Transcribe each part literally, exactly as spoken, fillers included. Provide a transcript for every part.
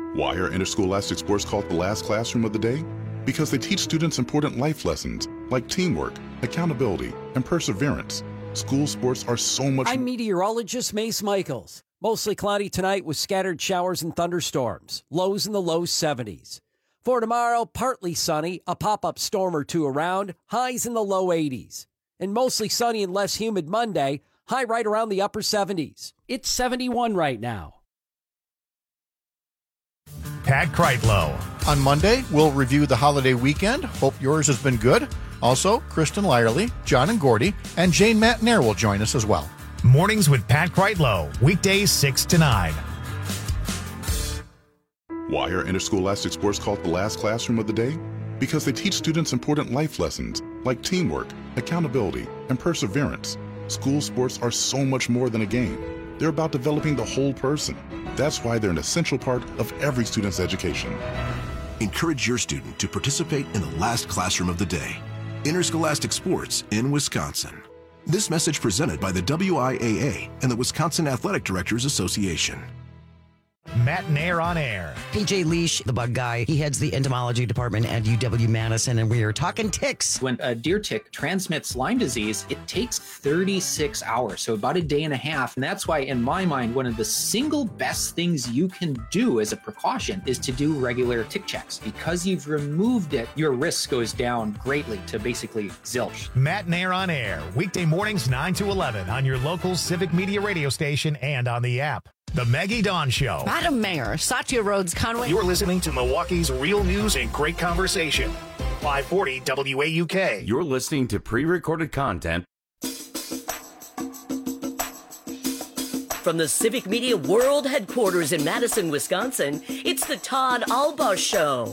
Why are interscholastic sports called the last classroom of the day? Because they teach students important life lessons like teamwork, accountability, and perseverance. School sports are so much... I'm meteorologist Mace Michaels. Mostly cloudy tonight with scattered showers and thunderstorms. Lows in the low seventies. For tomorrow, partly sunny, a pop-up storm or two around, highs in the low eighties. And mostly sunny and less humid Monday, high right around the upper seventies. It's seventy-one right now. Pat Kreitlow. On Monday, we'll review the holiday weekend. Hope yours has been good. Also, Kristen Lyerly, John and Gordy, and Jane Matnair will join us as well. Mornings with Pat Kreitlow, weekdays six to nine. Why are interscholastic sports called the last classroom of the day? Because they teach students important life lessons like teamwork, accountability, and perseverance. School sports are so much more than a game. They're about developing the whole person. That's why they're an essential part of every student's education. Encourage your student to participate in the last classroom of the day. Interscholastic sports in Wisconsin. This message presented by the W I A A and the Wisconsin Athletic Directors Association. Matt Nair on air. P J Leash, the bug guy, he heads the entomology department at U W-Madison, and we are talking ticks. When a deer tick transmits Lyme disease, it takes thirty-six hours, so about a day and a half. And that's why, in my mind, one of the single best things you can do as a precaution is to do regular tick checks. Because you've removed it, your risk goes down greatly to basically zilch. Matt Nair on air, weekday mornings nine to eleven on your local Civic Media radio station and on the app. The Maggie Dawn Show. Madam Mayor, Satya Rhodes Conway. You're listening to Milwaukee's real news and great conversation. five forty W A U K. You're listening to pre-recorded content from the Civic Media World Headquarters in Madison, Wisconsin. It's the Todd Albaugh Show.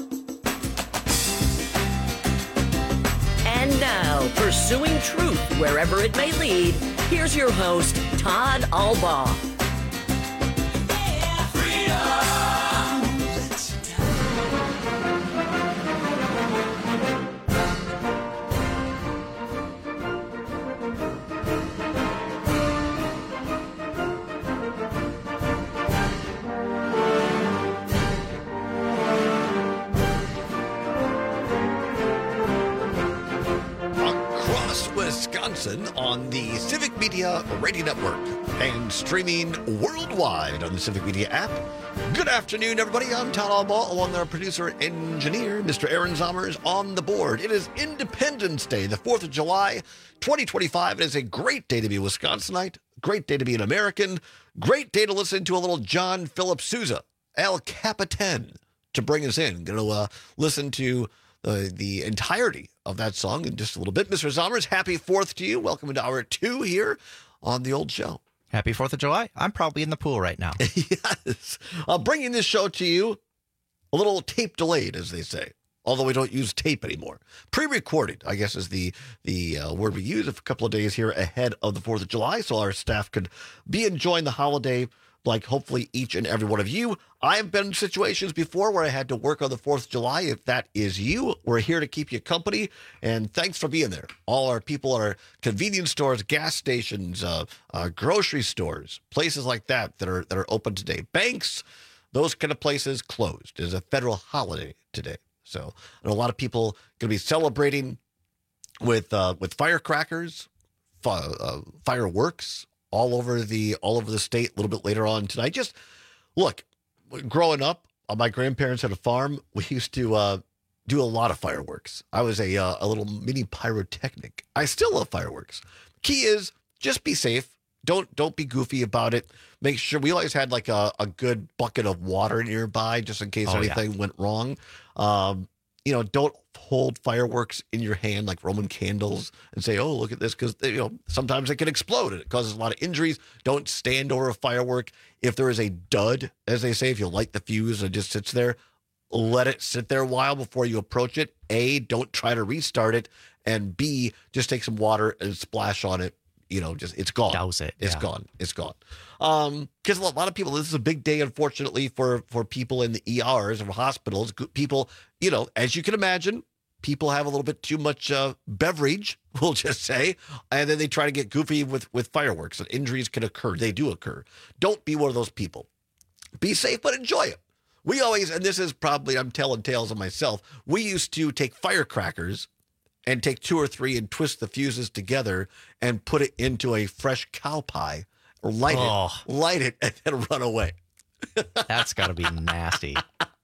And now, pursuing truth wherever it may lead, here's your host, Todd Albaugh. Wisconsin on the Civic Media Radio Network and streaming worldwide on the Civic Media app. Good afternoon, everybody. I'm Todd Albaugh, along with our producer and engineer, Mister Aaron Zommers, on the board. It is Independence Day, the fourth of July, twenty twenty-five. It is a great day to be a Wisconsinite, great day to be an American, great day to listen to a little John Philip Sousa, El Capitan, to bring us in. Going to uh, listen to Uh, the entirety of that song in just a little bit. Mister Zommers, happy fourth to you. Welcome into hour two here on the old show. Happy fourth of July. I'm probably in the pool right now. Yes. Uh, bringing this show to you a little tape delayed, as they say, although we don't use tape anymore. Pre-recorded, I guess, is the, the uh, word we use, a couple of days here ahead of the fourth of July, so our staff could be enjoying the holiday like hopefully each and every one of you. I have been in situations before where I had to work on the fourth of July. If that is you, we're here to keep you company, and thanks for being there. All our people at our convenience stores, gas stations, uh, uh, grocery stores, places like that that are that are open today. Banks, those kind of places closed. It is a federal holiday today. So I know a lot of people going to be celebrating with uh, with firecrackers, fi- uh, fireworks, all over the all over the state a little bit later on tonight. Just look, growing up, uh, my grandparents had a farm. We used to uh, do a lot of fireworks. I was a uh, a little mini pyrotechnic. I still love fireworks. Key is just be safe. Don't don't be goofy about it. Make sure we always had like a, a good bucket of water nearby just in case oh, anything yeah. went wrong. Um, you know, don't hold fireworks in your hand like Roman candles and say, oh, look at this, because, you know, sometimes it can explode and it causes a lot of injuries. Don't stand over a firework. If there is a dud, as they say, if you light the fuse and it just sits there, let it sit there a while before you approach it. A, don't try to restart it. And B, just take some water and splash on it. You know, just it's gone. Douse it. It's yeah. gone. It's gone. Um, because a lot of people, this is a big day, unfortunately, for for people in the E Rs or hospitals. People, you know, as you can imagine, people have a little bit too much uh, beverage, we'll just say, and then they try to get goofy with with fireworks, and injuries can occur. They do occur. Don't be one of those people. Be safe, but enjoy it. We always, and this is probably, I'm telling tales of myself, we used to take firecrackers and take two or three and twist the fuses together and put it into a fresh cow pie, or light Oh. it, light it, and then run away. That's got to be nasty.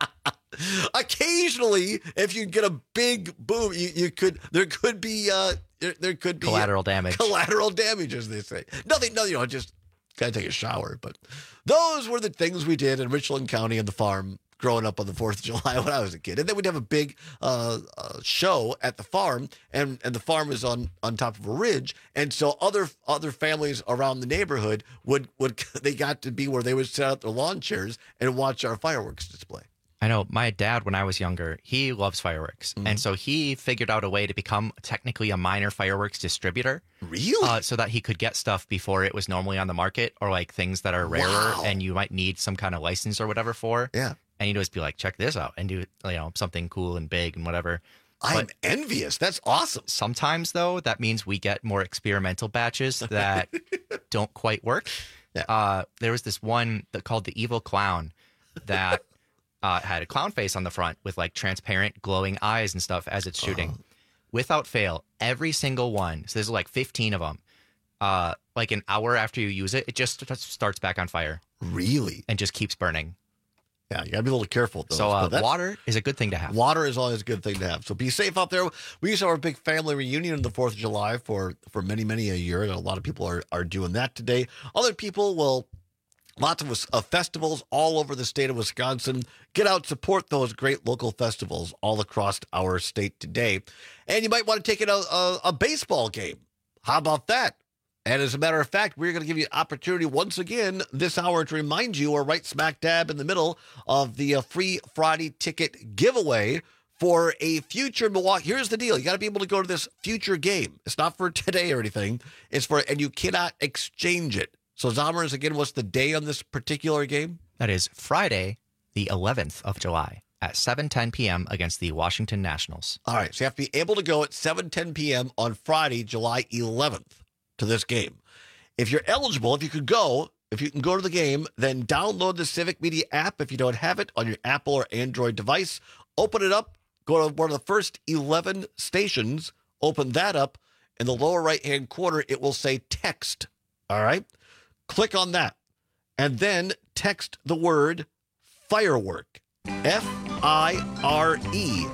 Occasionally, if you get a big boom, you, you could there could be uh there, there could be Collateral damage. Collateral damage, as they say. Nothing, no, you know, just gotta take a shower. But those were the things we did in Richland County and the farm growing up on the fourth of July when I was a kid. And then we'd have a big uh, uh, show at the farm, and, and the farm is on, on top of a ridge. And so other other families around the neighborhood would, would they got to be where they would set out their lawn chairs and watch our fireworks display. I know my dad, when I was younger, he loves fireworks. Mm-hmm. And so he figured out a way to become technically a minor fireworks distributor. Really? Uh, so that he could get stuff before it was normally on the market, or like things that are rarer Wow. and you might need some kind of license or whatever for. Yeah. And he'd always be like, check this out, and do, you know, something cool and big and whatever. I'm But envious. That's awesome. sometimes, though, that means we get more experimental batches that don't quite work. Yeah. Uh, there was this one that called the Evil Clown that uh, had a clown face on the front with like transparent glowing eyes and stuff as it's shooting. Oh. Without fail, every single one, so there's like fifteen of them, uh, like an hour after you use it, it just st- starts back on fire. Really? And just keeps burning. Yeah, you got to be a little careful with those. So uh, But that's- water is a good thing to have. Water is always a good thing to have. So be safe out there. We used to have our big family reunion on the fourth of July for, for many, many a year. And a lot of people are, are doing that today. Other people will, lots of uh, festivals all over the state of Wisconsin. Get out, support those great local festivals all across our state today. And you might want to take in a, a, a baseball game. How about that? And as a matter of fact, we're going to give you an opportunity once again this hour to remind you we're right smack dab in the middle of the uh, free Friday ticket giveaway for a future Milwaukee. Here's the deal. You got to be able to go to this future game. It's not for today or anything. It's for, and you cannot exchange it. So Zommers, again, what's the day on this particular game? That is Friday, the eleventh of July at seven ten p.m. against the Washington Nationals. All right. So you have to be able to go at seven ten p.m. on Friday, July eleventh. To this game. If you're eligible, if you could go, if you can go to the game, then download the Civic Media app if you don't have it on your Apple or Android device. Open it up, go to one of the first eleven stations, open that up. In the lower right-hand corner, it will say text. All right? Click on that. And then text the word firework. F I R E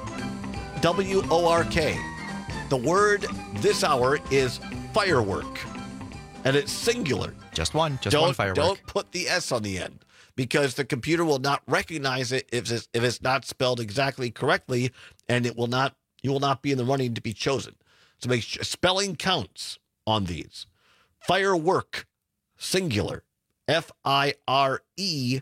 W O R K. The word this hour is firework, and it's singular. Just one, just don't, one firework. Don't put the S on the end, because the computer will not recognize it if it's, if it's not spelled exactly correctly, and it will not. You will not be in the running to be chosen. So make sure spelling counts on these. Firework, singular. F I R E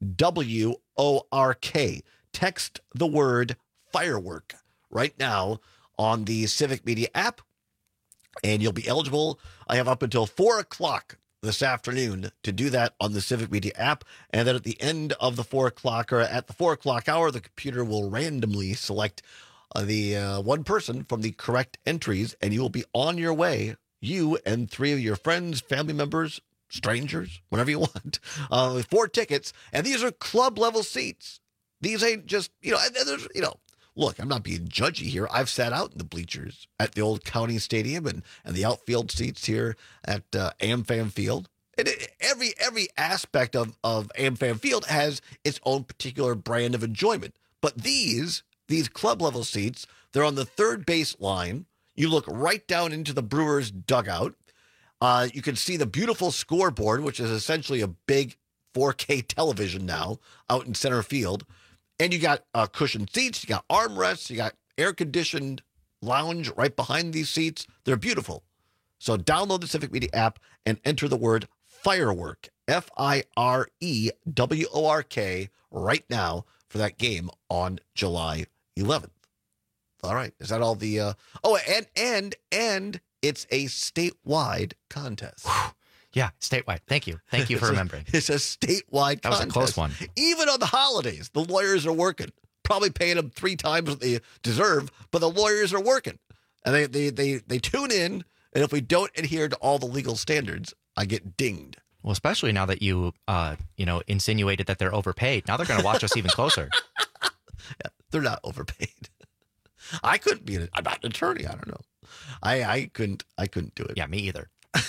W O R K. Text the word firework right now on the Civic Media app, and you'll be eligible. I have up until four o'clock this afternoon to do that on the Civic Media app. And then at the end of the four o'clock or at the four o'clock hour, the computer will randomly select uh, the uh, one person from the correct entries, and you will be on your way, you and three of your friends, family members, strangers, whatever you want, uh, with four tickets. And these are club level seats. These ain't just, you know, and there's, you know, look, I'm not being judgy here. I've sat out in the bleachers at the old county stadium and, and the outfield seats here at uh, AmFam Field. And it, every every aspect of, of AmFam Field has its own particular brand of enjoyment. But these, these club level seats, they're on the third base line. You look right down into the Brewers dugout. Uh, you can see the beautiful scoreboard, which is essentially a big four K television now out in center field. And you got uh, cushioned seats, you got armrests, you got air-conditioned lounge right behind these seats. They're beautiful. So download the Civic Media app and enter the word firework, F I R E W O R K, right now for that game on July eleventh. All right. Is that all the... Uh... Oh, and, and, and it's a statewide contest. Yeah, statewide. Thank you. Thank you for It's a- remembering. It's a statewide That was a contest. close one. Even on the holidays, the lawyers are working. Probably paying them three times what they deserve, but the lawyers are working. And they, they, they, they tune in, and if we don't adhere to all the legal standards, I get dinged. Well, especially now that you, uh, you know, insinuated that they're overpaid. Now they're going to watch us even closer. Yeah, they're not overpaid. I couldn't be an, I'm not an attorney. I don't know. I, I couldn't, I couldn't do it. Yeah, me either.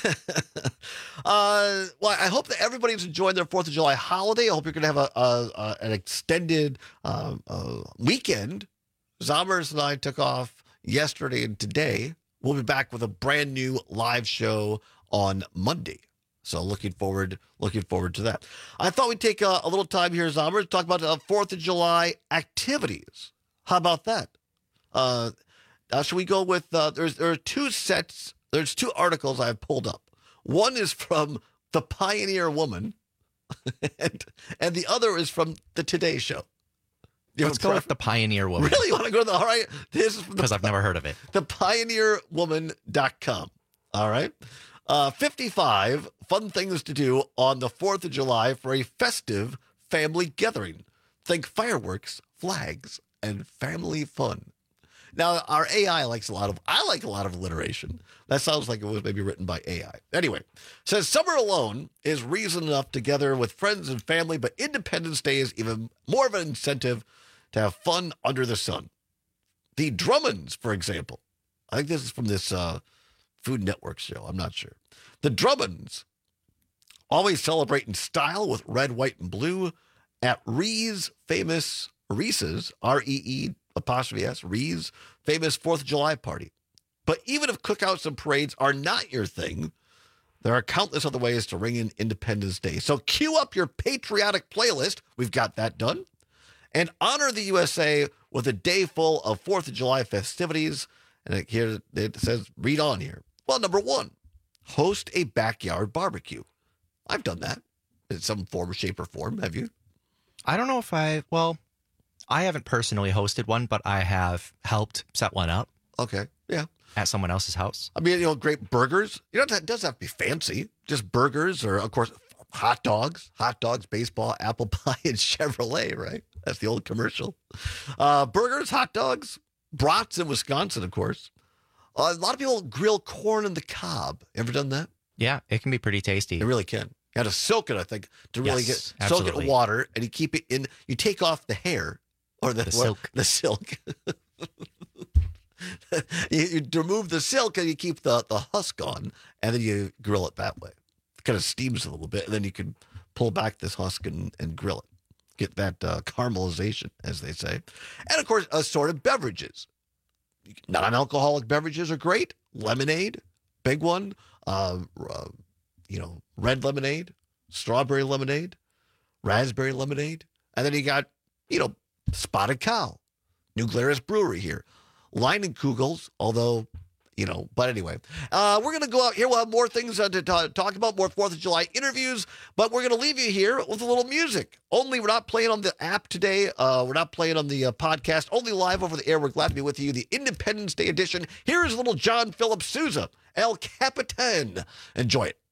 uh, well, I hope that everybody's enjoying their fourth of July holiday. I hope you're going to have a, a, a an extended uh, uh, weekend. Zombers and I took off yesterday and today. We'll be back with a brand new live show on Monday. So looking forward, looking forward to that. I thought we'd take a, a little time here, Zombers, to talk about uh, fourth of July activities. How about that? Uh, now, should we go with, uh, there's there are two sets, there's two articles I've pulled up. One is from The Pioneer Woman, and, and the other is from The Today Show. You Let's go with The Pioneer Woman. Really? You want to go to the, all right? This is because I've never heard of it. the pioneer woman dot com. All right. Uh, fifty-five fun things to do on the fourth of July for a festive family gathering. Think fireworks, flags, and family fun. Now, our A I likes a lot of, I like a lot of alliteration. That sounds like it was maybe written by A I. Anyway, says summer alone is reason enough to gather with friends and family, but Independence Day is even more of an incentive to have fun under the sun. The Drummonds, for example. I think this is from this uh, Food Network show. I'm not sure. The Drummonds always celebrate in style with red, white, and blue at Ree's famous, Reese's, R E E apostrophe S, Ree's famous fourth of July party. But even if cookouts and parades are not your thing, there are countless other ways to ring in Independence Day. So cue up your patriotic playlist. We've got that done. And honor the U S A with a day full of fourth of July festivities. And here it says, read on here. Well, number one, host a backyard barbecue. I've done that in some form, shape, or form. Have you? I don't know if I, well, I haven't personally hosted one, but I have helped set one up. Okay, yeah. At someone else's house. I mean, you know, great burgers. You know, it doesn't have to be fancy. Just burgers or, of course, hot dogs. Hot dogs, baseball, apple pie, and Chevrolet, right? That's the old commercial. Uh, burgers, hot dogs, brats in Wisconsin, of course. Uh, a lot of people grill corn in the cob. Ever done that? Yeah, it can be pretty tasty. It really can. You got to soak it, I think, to really yes, get soak it in water, and you keep it in. You take off the hair or the, the what, silk. The silk. you, you remove the silk and you keep the, the husk on, and then you grill it that way. It kind of steams a little bit, and then you can pull back this husk and, and grill it. Get that uh, caramelization, as they say. And, of course, assorted beverages. Non-alcoholic beverages are great. Lemonade, big one. Uh, uh, you know, red lemonade, strawberry lemonade, raspberry lemonade. And then you got, you know, Spotted Cow, New Glarus Brewery here. Leinenkugels, although, you know, but anyway. Uh, we're going to go out here. We'll have more things uh, to t- talk about, more fourth of July interviews, but we're going to leave you here with a little music. Only we're not playing on the app today. Uh, we're not playing on the uh, podcast. Only live over the air. We're glad to be with you. The Independence Day edition. Here is little John Philip Sousa, El Capitan. Enjoy it.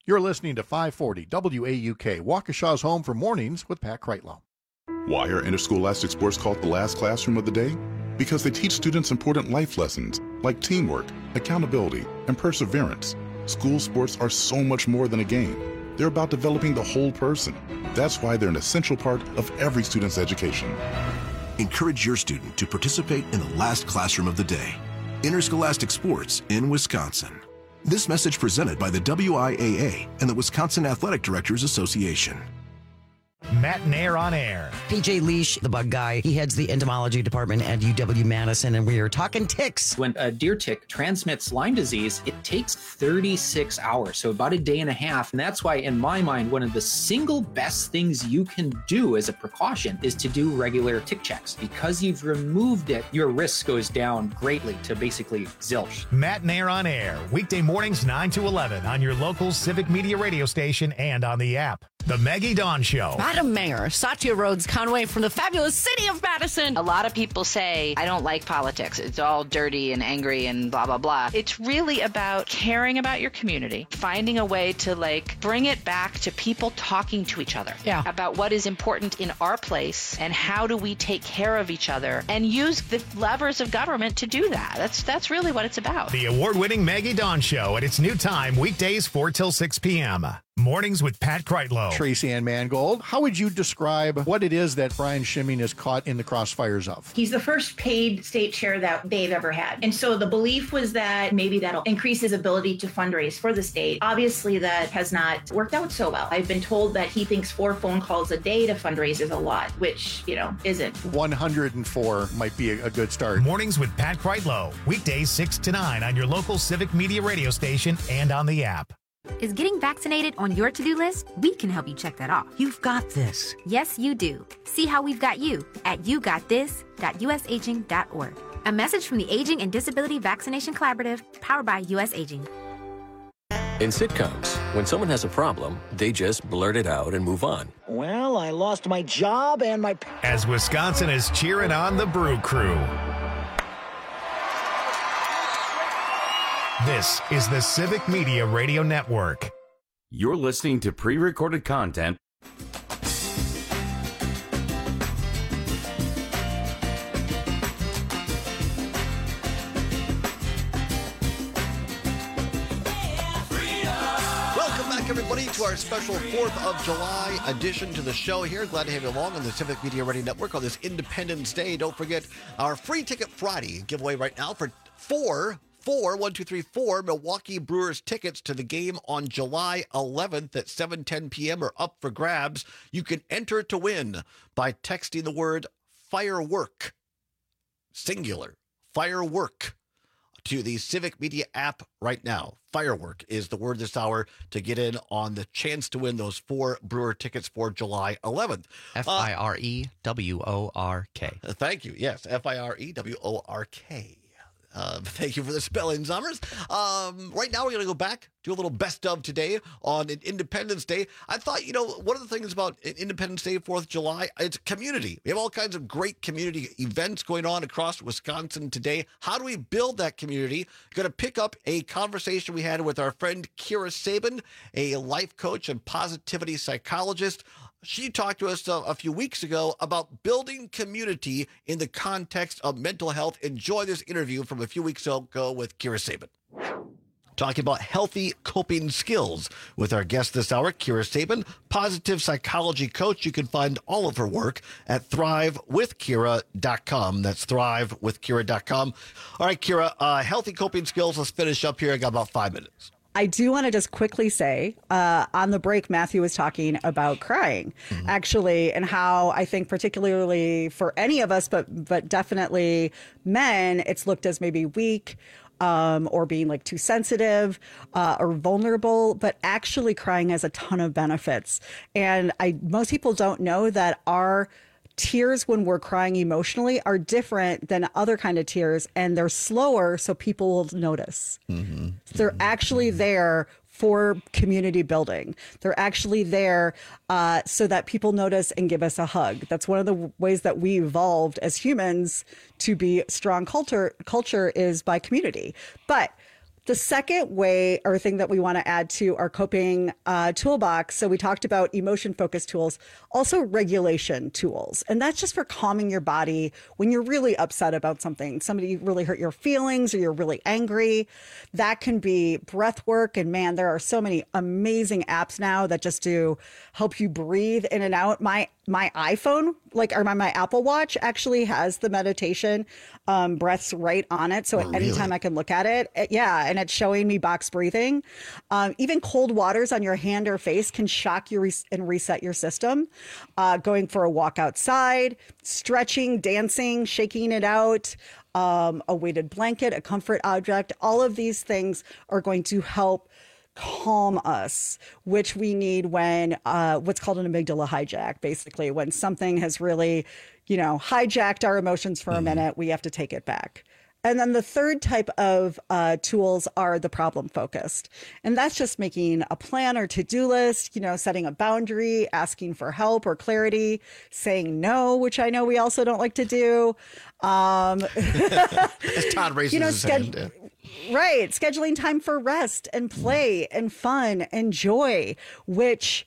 You're listening to five forty W A U K, Waukesha's home for mornings with Pat Kreitlow. Why are interscholastic sports called the last classroom of the day? Because they teach students important life lessons like teamwork, accountability, and perseverance. School sports are so much more than a game. They're about developing the whole person. That's why they're an essential part of every student's education. Encourage your student to participate in the last classroom of the day. Interscholastic sports in Wisconsin. This message presented by the W I A A and the Wisconsin Athletic Directors Association. Matt and Air on Air. P J Leash, the bug guy, he heads the entomology department at U W Madison, and we are talking ticks. When a deer tick transmits Lyme disease, it takes thirty-six hours, so about a day and a half. And that's why, in my mind, one of the single best things you can do as a precaution is to do regular tick checks. Because you've removed it, your risk goes down greatly to basically zilch. Matt and Air on Air, weekday mornings nine to eleven on your local Civic Media radio station and on the app. The Maggie Dawn Show. Madam Mayor, Satya Rhodes Conway from the fabulous city of Madison. A lot of people say, I don't like politics. It's all dirty and angry and blah, blah, blah. It's really about caring about your community, finding a way to like bring it back to people talking to each other yeah. about what is important in our place and how do we take care of each other and use the levers of government to do that. That's that's really what it's about. The award-winning Maggie Dawn Show at its new time, weekdays four till six p.m. Mornings with Pat Kreitlow. Tracy Ann Mangold, how would you describe what it is that Brian Schimming is caught in the crossfires of? He's the first paid state chair that they've ever had. And so the belief was that maybe that'll increase his ability to fundraise for the state. Obviously, that has not worked out so well. I've been told that he thinks four phone calls a day to fundraise is a lot, which, you know, isn't. one hundred four might be a, a good start. Mornings with Pat Kreitlow. Weekdays six to nine on your local Civic Media radio station and on the app. Is getting vaccinated on your to-do list? We can help you check that off. You've got this. Yes, you do. See how we've got you at you got this dot u s aging dot org. A message from the Aging and Disability Vaccination Collaborative, powered by U S Aging. In sitcoms, when someone has a problem, they just blurt it out and move on. Well, I lost my job and my... As Wisconsin is cheering on the Brew Crew. This is the Civic Media Radio Network. You're listening to pre-recorded content. Welcome back, everybody, to our special fourth of July edition to the show here. Glad to have you along on the Civic Media Radio Network on this Independence Day. Don't forget our Free Ticket Friday giveaway right now for four Four, one, two, three, four Milwaukee Brewers tickets to the game on July eleventh at seven ten p.m. are up for grabs. You can enter to win by texting the word firework, singular, firework, to the Civic Media app right now. Firework is the word this hour to get in on the chance to win those four Brewer tickets for July eleventh. F I R E W O R K. Uh, thank you. Yes, F I R E W O R K. Uh, thank you for the spelling, Summers. Um, right now, we're going to go back, do a little best of today on Independence Day. I thought, you know, one of the things about Independence Day, fourth of July, it's community. We have all kinds of great community events going on across Wisconsin today. How do we build that community? Going to pick up a conversation we had with our friend Kira Sabin, a life coach and positivity psychologist. She talked to us uh, a few weeks ago about building community in the context of mental health. Enjoy this interview from a few weeks ago with Kira Sabin. Talking about healthy coping skills with our guest this hour, Kira Sabin, positive psychology coach. You can find all of her work at thrive with kira dot com. That's thrive with kira dot com. All right, Kira, uh, healthy coping skills. Let's finish up here. I got about five minutes. I do want to just quickly say, uh, on the break, Matthew was talking about crying, mm-hmm. actually, and how I think particularly for any of us, but but definitely men, it's looked as maybe weak um, or being like too sensitive uh, or vulnerable, but actually crying has a ton of benefits. And I most people don't know that our tears when we're crying emotionally are different than other kind of tears, and they're slower so people will notice. Mm-hmm. They're actually there for community building. They're actually there uh, so that people notice and give us a hug. That's one of the ways that we evolved as humans to be strong culture, culture is by community. But The second way or thing that we want to add to our coping uh, toolbox, so we talked about emotion-focused tools, also regulation tools. And that's just for calming your body when you're really upset about something. Somebody really hurt your feelings or you're really angry. That can be breath work. And man, there are so many amazing apps now that just do help you breathe in and out. My my iPhone, like, or my, my Apple Watch actually has the meditation um, breaths right on it. So Oh, at any really? time I can look at it, it- yeah, and it's showing me box breathing. Um, even cold waters on your hand or face can shock you res- and reset your system. Uh, going for a walk outside, stretching, dancing, shaking it out, um, a weighted blanket, a comfort object, all of these things are going to help calm us, which we need when uh, what's called an amygdala hijack, basically, when something has really, you know, hijacked our emotions for a minute, we have to take it back. And then the third type of uh, tools are the problem focused. And that's just making a plan or to-do list, you know, setting a boundary, asking for help or clarity, saying no, which I know we also don't like to do. Um, As Todd raises you know, his sched- hand. yeah. Right. Scheduling time for rest and play and fun and joy, which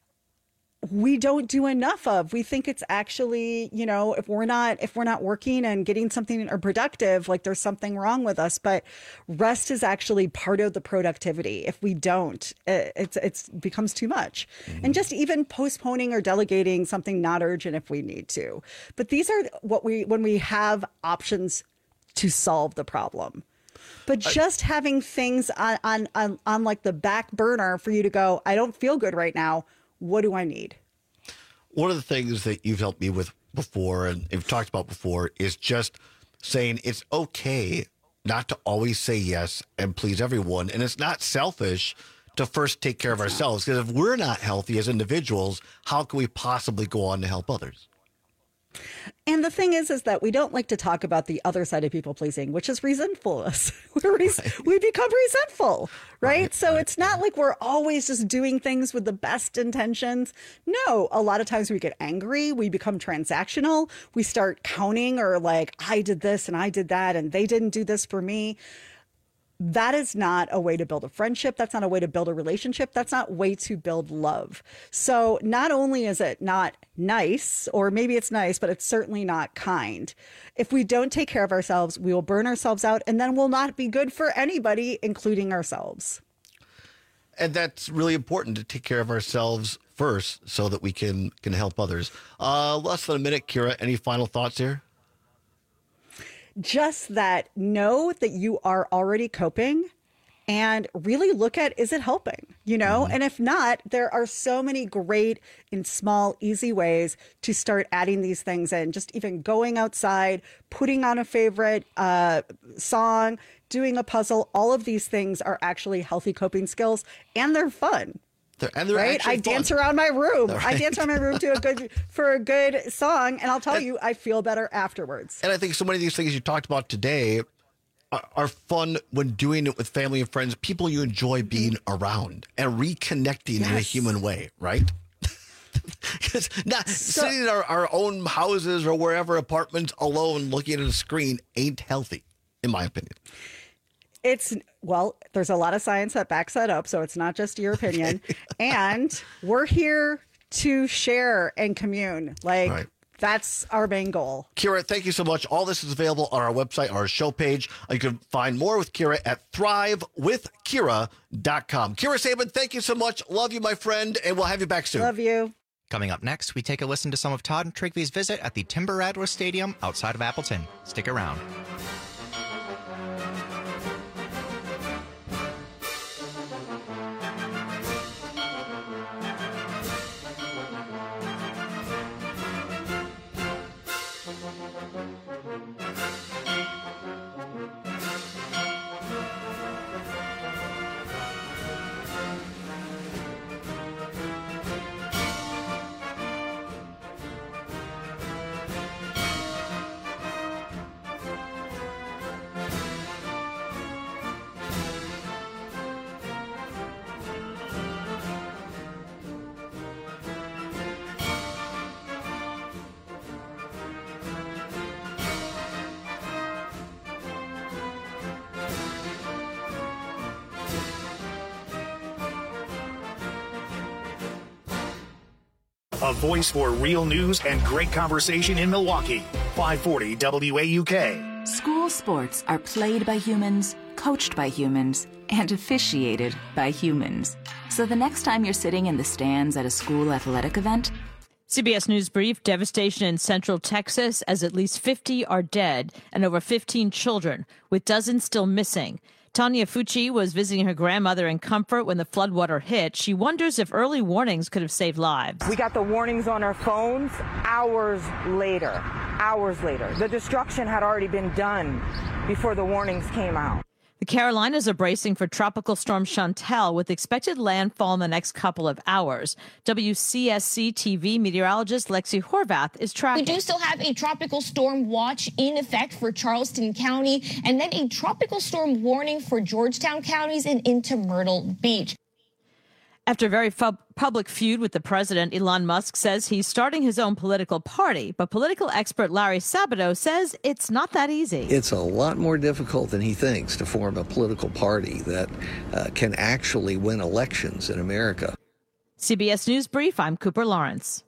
we don't do enough of. We think it's actually, you know, if we're not if we're not working and getting something or productive, like there's something wrong with us. But rest is actually part of the productivity. If we don't, it, it's it's becomes too much. And just even postponing or delegating something not urgent if we need to. But these are what we when we have options to solve the problem. But just having things on, on, on, on like the back burner for you to go, I don't feel good right now. What do I need? One of the things that you've helped me with before and have talked about before is just saying it's okay not to always say yes and please everyone. And it's not selfish to first take care of ourselves, because if we're not healthy as individuals, how can we possibly go on to help others? And the thing is, is that we don't like to talk about the other side of people pleasing, which is resentfulness. We're res- right. We become resentful, right? right so right. It's not like we're always just doing things with the best intentions. No, a lot of times we get angry. We become transactional. We start counting or like, I did this and I did that and they didn't do this for me. That is not a way to build a friendship. That's not a way to build a relationship. That's not a way to build love. So not only is it not nice, or maybe it's nice, but it's certainly not kind. If we don't take care of ourselves, we will burn ourselves out, and then we'll not be good for anybody, including ourselves. And that's really important, to take care of ourselves first so that we can, can help others. Uh, less than a minute, Kira. Any final thoughts here? Just that, know that you are already coping and really look at, is it helping? You know, mm-hmm. And if not, there are so many great and small, easy ways to start adding these things in. Just even going outside, putting on a favorite uh, song, doing a puzzle. All of these things are actually healthy coping skills, and they're fun. They're, and they're right? I fun. dance around my room. Right. I dance around my room to a good for a good song, and I'll tell and, you, I feel better afterwards. And I think so many of these things you talked about today are, are fun when doing it with family and friends, people you enjoy being mm-hmm. around and reconnecting yes. in a human way, right? Because not so, sitting in our, our own houses or wherever, apartments, alone, looking at a screen ain't healthy, in my opinion. It's, well, there's a lot of science that backs that up, so it's not just your opinion. And we're here to share and commune. Like, right. That's our main goal. Kira, thank you so much. All this is available on our website, our show page. You can find more with Kira at thrive with kira dot com. Kira Saban, thank you so much. Love you, my friend, and we'll have you back soon. Love you. Coming up next, we take a listen to some of Todd and Trigvy's visit at the Timber Radler Stadium outside of Appleton. Stick around. a voice for real news and great conversation in Milwaukee. five forty W A U K. School sports are played by humans, coached by humans, and officiated by humans. So the next time you're sitting in the stands at a school athletic event, C B S News Brief, devastation in central Texas as at least fifty are dead and over fifteen children, with dozens still missing. Tanya Fucci was visiting her grandmother in Comfort when the floodwater hit. She wonders if early warnings could have saved lives. We got the warnings on our phones hours later, hours later. The destruction had already been done before the warnings came out. The Carolinas are bracing for Tropical Storm Chantal with expected landfall in the next couple of hours. W C S C T V meteorologist Lexi Horvath is tracking. We do still have a tropical storm watch in effect for Charleston County and then a tropical storm warning for Georgetown counties and into Myrtle Beach. After a very fu- public feud with the president, Elon Musk says he's starting his own political party. But political expert Larry Sabato says it's not that easy. It's a lot more difficult than he thinks to form a political party that uh, can actually win elections in America. C B S News Brief, I'm Cooper Lawrence.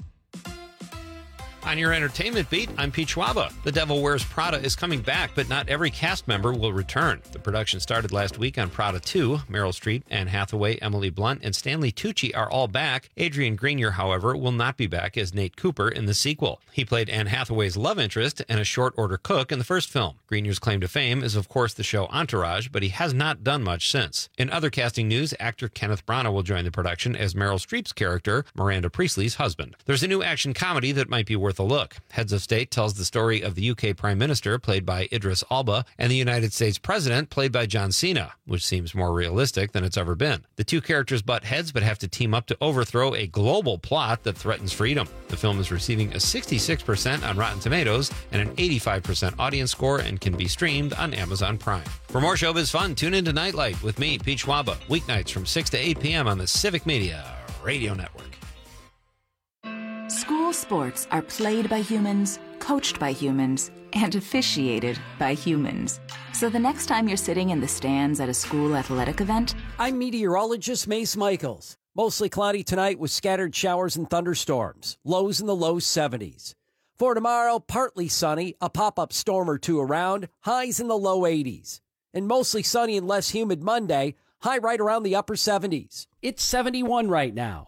On your entertainment beat, I'm Pete Schwaba. The Devil Wears Prada is coming back, but not every cast member will return. The production started last week on Prada two. Meryl Streep, Anne Hathaway, Emily Blunt, and Stanley Tucci are all back. Adrian Grenier, however, will not be back as Nate Cooper in the sequel. He played Anne Hathaway's love interest and a short-order cook in the first film. Grenier's claim to fame is, of course, the show Entourage, but he has not done much since. In other casting news, actor Kenneth Branagh will join the production as Meryl Streep's character, Miranda Priestley's husband. There's a new action comedy that might be worth a look. Heads of State tells the story of the U K Prime Minister, played by Idris Elba, and the United States President, played by John Cena, which seems more realistic than it's ever been. The two characters butt heads but have to team up to overthrow a global plot that threatens freedom. The film is receiving a sixty-six percent on Rotten Tomatoes and an eighty-five percent audience score and can be streamed on Amazon Prime. For more showbiz fun, tune into Nightlight with me, Pete Schwaba, weeknights from six to eight p.m. on the Civic Media Radio Network. school sports are played by humans, coached by humans, and officiated by humans. So the next time you're sitting in the stands at a school athletic event, I'm meteorologist Mace Michaels. Mostly cloudy tonight with scattered showers and thunderstorms. Lows in the low seventies. For tomorrow, partly sunny, a pop-up storm or two around, highs in the low eighties. And mostly sunny and less humid Monday, high right around the upper seventies. It's seventy-one right now.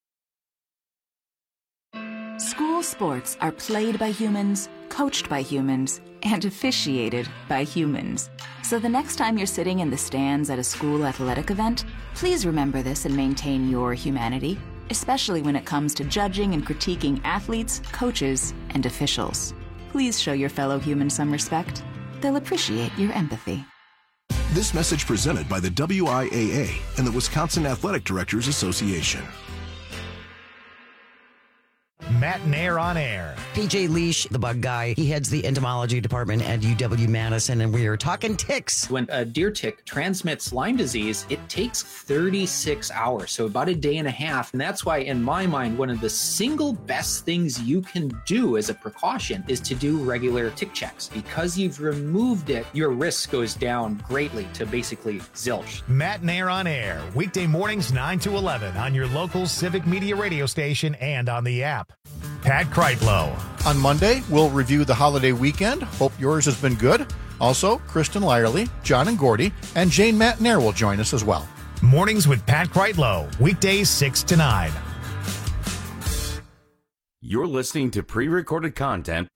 school sports are played by humans, coached by humans, and officiated by humans. So the next time you're sitting in the stands at a school athletic event, please remember this and maintain your humanity, especially when it comes to judging and critiquing athletes, coaches, and officials. Please show your fellow humans some respect. They'll appreciate your empathy. This message presented by the W I A A and the Wisconsin Athletic Directors Association. Matt and Air on Air. P J Leash, the bug guy, he heads the entomology department at U W Madison, and we are talking ticks. When a deer tick transmits Lyme disease, it takes thirty-six hours, so about a day and a half. And that's why, in my mind, one of the single best things you can do as a precaution is to do regular tick checks. Because you've removed it, your risk goes down greatly to basically zilch. Matt and Air on Air, weekday mornings nine to eleven on your local Civic Media radio station and on the app. Pat Kreitlow. On Monday, we'll review the holiday weekend. Hope yours has been good. Also, Kristen Lyerly, John and Gordy, and Jane Matnair will join us as well. Mornings with Pat Kreitlow, weekdays six to nine. You're listening to pre-recorded content.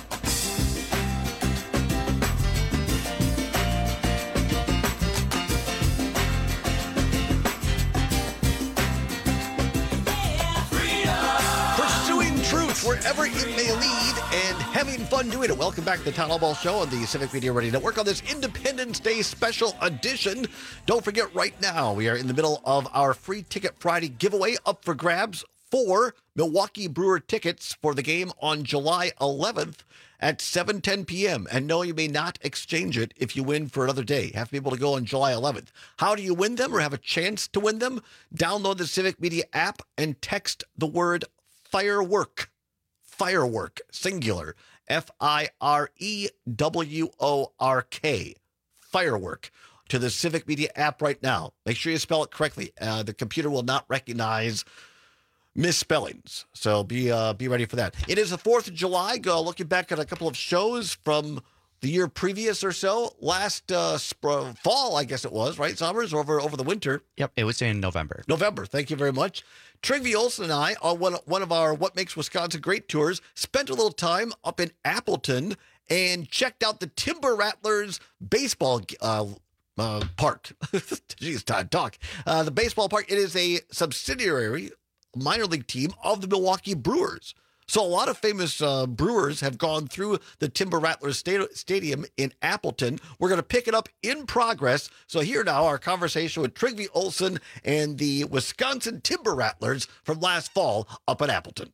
Wherever it may lead, and having fun doing it. Welcome back to the Town Hall Ball Show on the Civic Media Radio Network on this Independence Day special edition. Don't forget, right now, we are in the middle of our Free Ticket Friday giveaway up for grabs for Milwaukee Brewer tickets for the game on July eleventh at seven ten p.m. And no, you may not exchange it if you win for another day. You have to be able to go on July eleventh. How do you win them or have a chance to win them? Download the Civic Media app and text the word firework. Firework, singular, F I R E W O R K, firework, to the Civic Media app right now. Make sure you spell it correctly. Uh, the computer will not recognize misspellings. So be uh, be ready for that. It is the fourth of July. Go looking back at a couple of shows from the year previous or so. Last uh, sp- fall, I guess it was, right, Sommers, over over the winter. Yep, it was in November. November. Thank you very much. Trygve Olson and I, on one, one of our What Makes Wisconsin Great tours, spent a little time up in Appleton and checked out the Timber Rattlers baseball uh, uh, park. Jeez, time to talk. Uh, the baseball park, it is a subsidiary minor league team of the Milwaukee Brewers. So a lot of famous uh, brewers have gone through the Timber Rattlers sta- Stadium in Appleton. We're going to pick it up in progress. So here now, our conversation with Trygve Olson and the Wisconsin Timber Rattlers from last fall up at Appleton.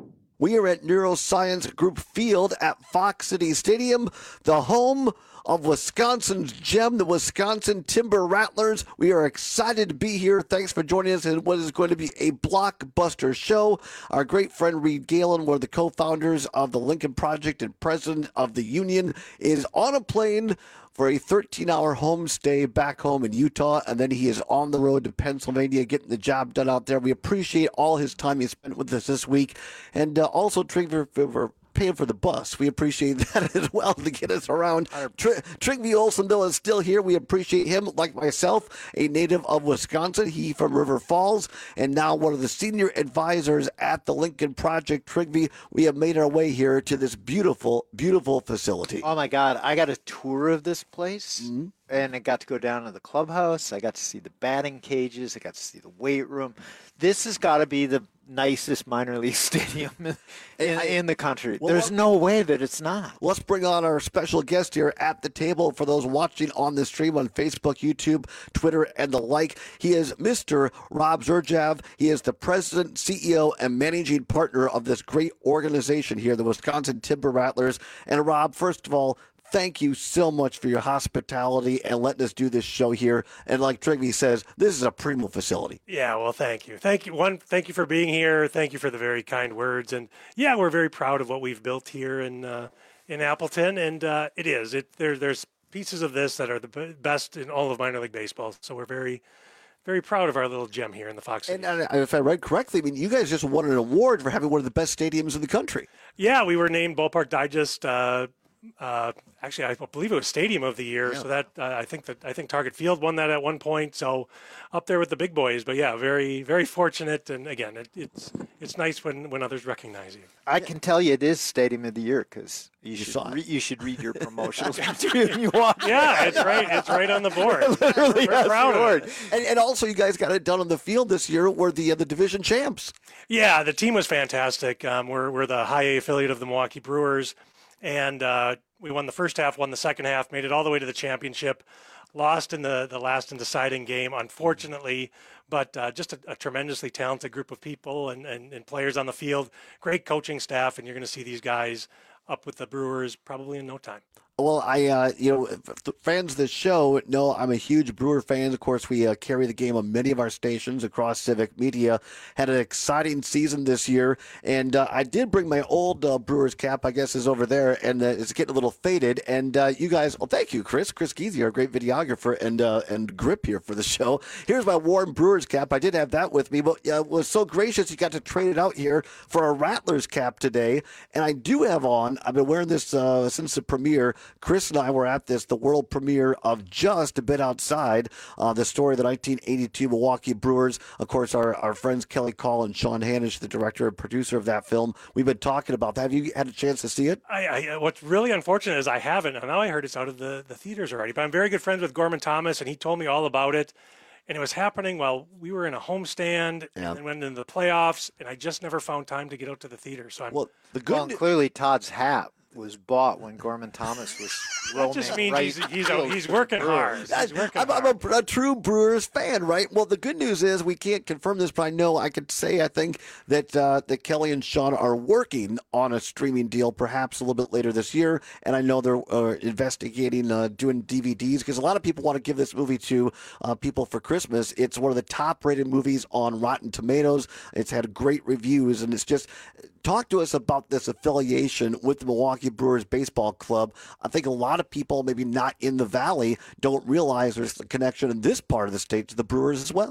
We are at Neuroscience Group Field at Fox City Stadium, the home of Wisconsin's gem, the Wisconsin Timber Rattlers. We are excited to be here. Thanks for joining us in what is going to be a blockbuster show. Our great friend Reed Galen, one of the co-founders of the Lincoln Project and president of the union, is on a plane for a thirteen-hour home stay back home in Utah, and then he is on the road to Pennsylvania getting the job done out there. We appreciate all his time he spent with us this week, and uh, also Trygve for paying for the bus. We appreciate that as well to get us around. Tr- Trygve Olson, though, is still here. We appreciate him, like myself, a native of Wisconsin. He from River Falls, and now one of the senior advisors at the Lincoln Project. Trygve, we have made our way here to this beautiful, beautiful facility. Oh, my God. I got a tour of this place. Mm-hmm. And I got to go down to the clubhouse. I got to see the batting cages. I got to see the weight room. This has got to be the nicest minor league stadium in, in, in the country. Well, There's no way that it's not. Let's bring on our special guest here at the table for those watching on the stream on Facebook, YouTube, Twitter, and the like. He is Mister Rob Zurjav. He is the president, C E O, and managing partner of this great organization here, the Wisconsin Timber Rattlers. And Rob, first of all, thank you so much for your hospitality and letting us do this show here. And like Trygve says, this is a primo facility. Yeah, well, thank you. Thank you. One, thank you for being here. Thank you for the very kind words. And yeah, we're very proud of what we've built here in uh, in Appleton. And uh, it is. It there, There's pieces of this that are the best in all of minor league baseball. So we're very, very proud of our little gem here in the Fox City. And uh, if I read correctly, I mean, you guys just won an award for having one of the best stadiums in the country. Yeah, we were named Ballpark Digest uh Uh, actually, I believe it was Stadium of the Year. Yeah. So that uh, I think that I think Target Field won that at one point. So up there with the big boys. But yeah, very very fortunate. And again, it, it's it's nice when, when others recognize you. I can tell you it is Stadium of the Year because you, you should re- you should read your promotional material when you walk. Yeah, it's right. It's right on the board. Literally, we're proud of it. And, and also, you guys got it done on the field this year. Were the uh, the division champs? Yeah, the team was fantastic. Um, we're we're the high A affiliate of the Milwaukee Brewers. And uh, we won the first half, won the second half, made it all the way to the championship, lost in the, the last and deciding game, unfortunately, but uh, just a, a tremendously talented group of people and, and, and players on the field, great coaching staff, and you're going to see these guys up with the Brewers probably in no time. Well, I, uh, you know, fans of this show know I'm a huge Brewer fan. Of course, we uh, carry the game on many of our stations across Civic Media. Had an exciting season this year, and uh, I did bring my old uh, Brewers cap, I guess, is over there, and uh, it's getting a little faded. And uh, you guys, well, thank you, Chris. Chris Geezy, our great videographer and uh, and grip here for the show. Here's my Warren Brewers cap. I did have that with me, but uh, was so gracious you got to trade it out here for a Rattlers cap today. And I do have on, I've been wearing this uh, since the premiere. Chris and I were at this, the world premiere of Just a Bit Outside, uh, the story of the nineteen eighty-two Milwaukee Brewers. Of course, our, our friends Kelly Call and Sean Hanish, the director and producer of that film. We've been talking about that. Have you had a chance to see it? I, I, what's really unfortunate is I haven't. And now I heard it's out of the, the theaters already. But I'm very good friends with Gorman Thomas, and he told me all about it. And it was happening while we were in a homestand yeah. and went into the playoffs, and I just never found time to get out to the theater. So I'm well, the good well, clearly Todd's hat was bought when Gorman Thomas was roaming. That just means right he's he's, a, he's working hard. He's working I'm, hard. I'm a, a true Brewers fan, right? Well, the good news is we can't confirm this, but I know I could say I think that uh, that Kelly and Sean are working on a streaming deal, perhaps a little bit later this year. And I know they're uh, investigating uh, doing D V Ds because a lot of people want to give this movie to uh, people for Christmas. It's one of the top-rated movies on Rotten Tomatoes. It's had great reviews, and it's just. Talk to us about this affiliation with the Milwaukee Brewers Baseball Club. I think a lot of people, maybe not in the Valley, don't realize there's a connection in this part of the state to the Brewers as well.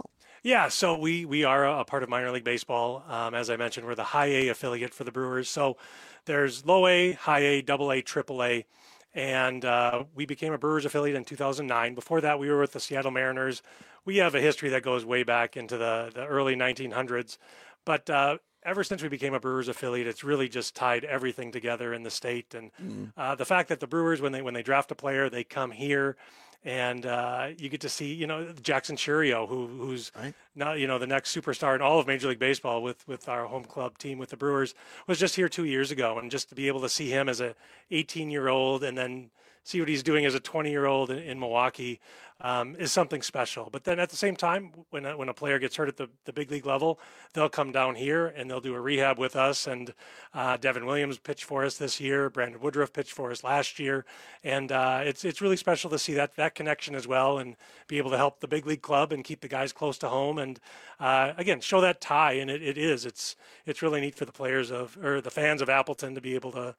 Yeah, so we we are a part of minor league baseball. Um, as I mentioned, we're the high A affiliate for the Brewers. So there's low A, high A, double A, triple A, and uh, we became a Brewers affiliate in two thousand nine. Before that, we were with the Seattle Mariners. We have a history that goes way back into the, the early nineteen hundreds. But uh, ever since we became a Brewers affiliate, it's really just tied everything together in the state. And Mm. uh, the fact that the Brewers, when they when they draft a player, they come here. And uh, you get to see, you know, Jackson Churio, who who's now, you know, the next superstar in all of Major League Baseball with with our home club team with the Brewers, was just here two years ago, and just to be able to see him as a eighteen-year-old and then see what he's doing as a twenty-year-old in, in Milwaukee um, is something special. But then at the same time, when a, when a player gets hurt at the, the big league level, they'll come down here and they'll do a rehab with us. And uh, Devin Williams pitched for us this year. Brandon Woodruff pitched for us last year. And uh, it's it's really special to see that that connection as well, and be able to help the big league club and keep the guys close to home. And uh, again, show that tie. And it, it is. It's it's really neat for the players of or the fans of Appleton to be able to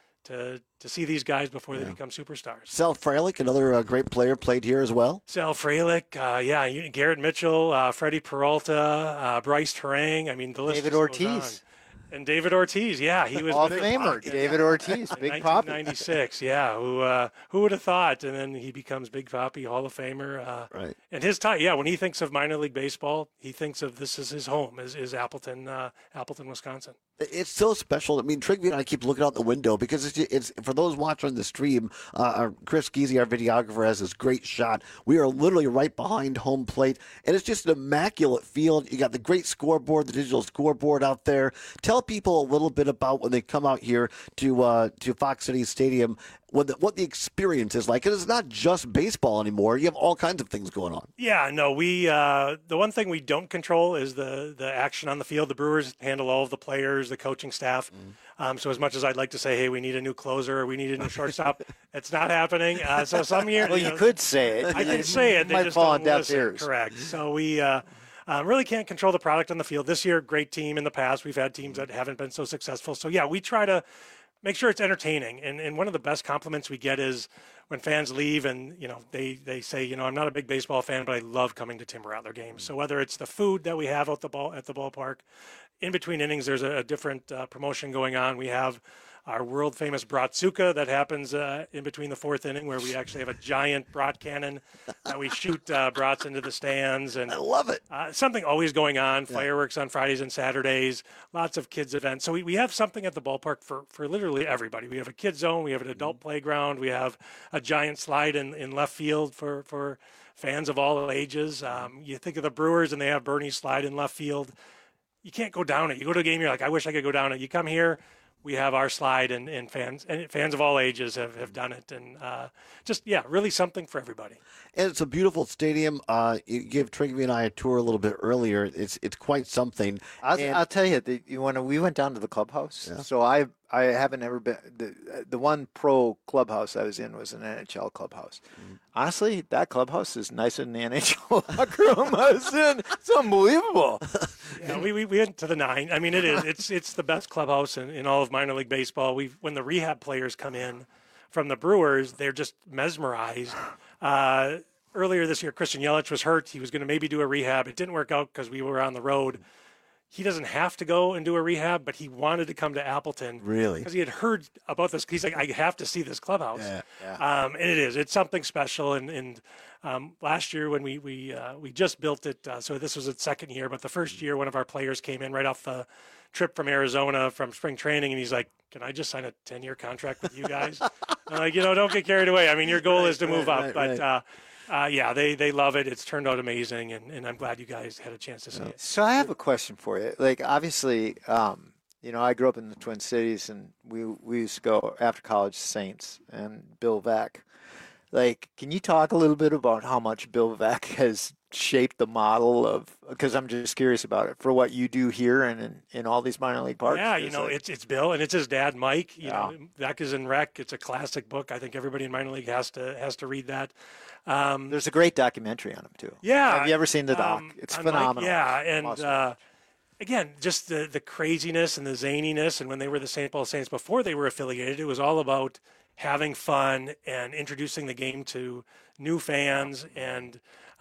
to to see these guys before they become superstars. Sal Frelick, another uh, great player, played here as well. Sal Frelick, uh, yeah, you- Garrett Mitchell, uh, Freddie Peralta, uh, Bryce Terang. I mean, the list David just Ortiz. goes on. And David Ortiz, yeah, he was Hall of Big Famer, Papi. David Ortiz, In Big Papi. nineteen ninety-six, yeah. Who uh, who would have thought? And then he becomes Big Papi, Hall of Famer. Uh, right. And his tie, yeah. When he thinks of minor league baseball, he thinks of this as his home, is is Appleton, uh, Appleton, Wisconsin. It's so special. I mean, Trigby and I keep looking out the window because it's, it's for those watching the stream. Uh, our Chris Geezy, our videographer, has this great shot. We are literally right behind home plate, and it's just an immaculate field. You got the great scoreboard, the digital scoreboard out there. Tell people a little bit about when they come out here to uh, to Fox City Stadium, what the, what the experience is like. And it's not just baseball anymore. You have all kinds of things going on. Yeah, no, we uh, the one thing we don't control is the the action on the field. The Brewers handle all of the players, the coaching staff. Um, so as much as I'd like to say, hey, we need a new closer, or we need a new shortstop, it's not happening. Uh, so some years, Well, you know, could say it. I can say it. They Might just fall don't on deaf listen. ears. Correct. So we uh, uh, really can't control the product on the field. This year, great team. In the past, we've had teams that haven't been so successful. So yeah, we try to make sure it's entertaining. And and one of the best compliments we get is when fans leave and, you know, they, they say, you know, I'm not a big baseball fan, but I love coming to Tim Rattler games. So whether it's the food that we have at the ball at the ballpark, in between innings, there's a, a different uh, promotion going on. We have our world famous Bratzuka that happens uh, in between the fourth inning, where we actually have a giant brat cannon that we shoot uh, brats into the stands. And I love it. Uh, something always going on. Fireworks on Fridays and Saturdays. Lots of kids events. So we, we have something at the ballpark for, for literally everybody. We have a kid zone. We have an adult playground. We have a giant slide in, in left field for, for fans of all ages. Um, you think of the Brewers and they have Bernie's slide in left field. You can't go down it. You go to a game, you're like, I wish I could go down it. You come here, we have our slide, and, and fans and fans of all ages have, have done it. And uh, just, yeah, really something for everybody. And it's a beautiful stadium. Uh, you gave Trigby and I a tour a little bit earlier. It's it's quite something. I'll, And- I'll tell you, the, you when we went down to the clubhouse. So I I haven't ever been the the one pro clubhouse I was in was an N H L clubhouse. Mm-hmm. Honestly, that clubhouse is nicer than the N H L locker room I was in. It's unbelievable. Yeah, we, we we went to the nine. I mean, it is it's it's the best clubhouse in, in all of minor league baseball. We when the rehab players come in from the Brewers, they're just mesmerized. Uh, earlier this year, Christian Yelich was hurt. He was going to maybe do a rehab. It didn't work out because we were on the road. He doesn't have to go and do a rehab, but he wanted to come to Appleton. Really? Because he had heard about this. He's like, I have to see this clubhouse. Yeah, Um, and it is. It's something special. And, and um, last year when we we uh, we just built it, uh, so this was its second year, but the first year one of our players came in right off the trip from Arizona from spring training, and he's like, can I just sign a ten-year contract with you guys? I'm like, you know, don't get carried away. I mean, your goal Right, is to move right, up. right, but right. Uh, uh, yeah, they, they love it. It's turned out amazing, and, and I'm glad you guys had a chance to see it. So I have a question for you. Like, obviously, um, you know, I grew up in the Twin Cities, and we we used to go after college to Saints and Bill Veeck. Like, can you talk a little bit about how much Bill Veeck has shaped the model of? Because I'm just curious about it for what you do here and in, in all these minor league parks. Yeah, you It's know, like- it's it's Bill and it's his dad, Mike. You Yeah. know, Veeck is in Rec. It's a classic book. I think everybody in minor league has to has to read that. Um, There's a great documentary on him too. Yeah. Have you ever seen the doc? um, It's on Mike, phenomenal. yeah, and Must uh, again, just the the craziness and the zaniness. And when they were the Saint Paul Saints before they were affiliated, it was all about having fun and introducing the game to new fans and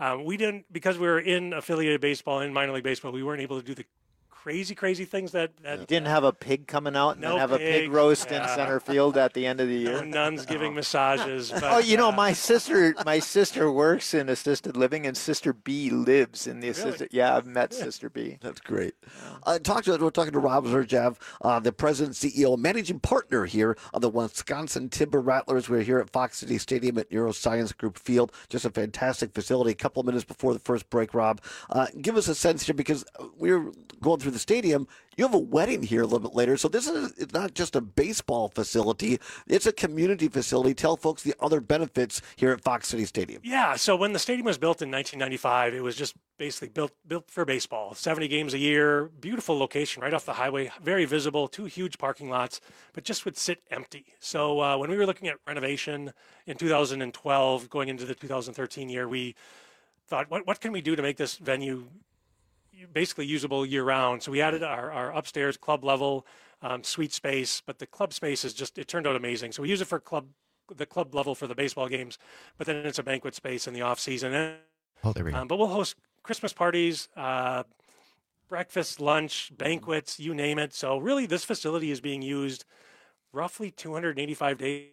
Um, we didn't, because we were in affiliated baseball, in minor league baseball, we weren't able to do the crazy, crazy things that. that you didn't have a pig coming out and no then have pig, a pig roast yeah. in center field at the end of the year. No nuns giving massages. But, oh, you know, uh, my sister, my sister works in assisted living, and Sister B lives in the assisted. Really? Yeah, I've met Sister B. That's great. Uh, talk to, we're talking to Rob Zurjav, uh, the president, C E O, managing partner here of the Wisconsin Timber Rattlers. We're here at Fox City Stadium at Neuroscience Group Field. Just a fantastic facility. A couple of minutes before the first break, Rob, uh, give us a sense here, because we were going through the stadium. You have a wedding here a little bit later. So this is it's not just a baseball facility. It's a community facility. Tell folks the other benefits here at Fox City Stadium. Yeah, so when the stadium was built in nineteen ninety-five, it was just basically built built for baseball. seventy games a year, beautiful location right off the highway, very visible, two huge parking lots, but just would sit empty. So uh, when we were looking at renovation in two thousand twelve, going into the two thousand thirteen year, we thought, what, what can we do to make this venue basically usable year round? So we added our, our upstairs club level um, suite space, but the club space is just, it turned out amazing. So we use it for club, the club level for the baseball games, but then it's a banquet space in the off season. Oh, there we go. Um, but we'll host Christmas parties, uh, breakfast, lunch, banquets, you name it. So really this facility is being used roughly two hundred eighty-five days,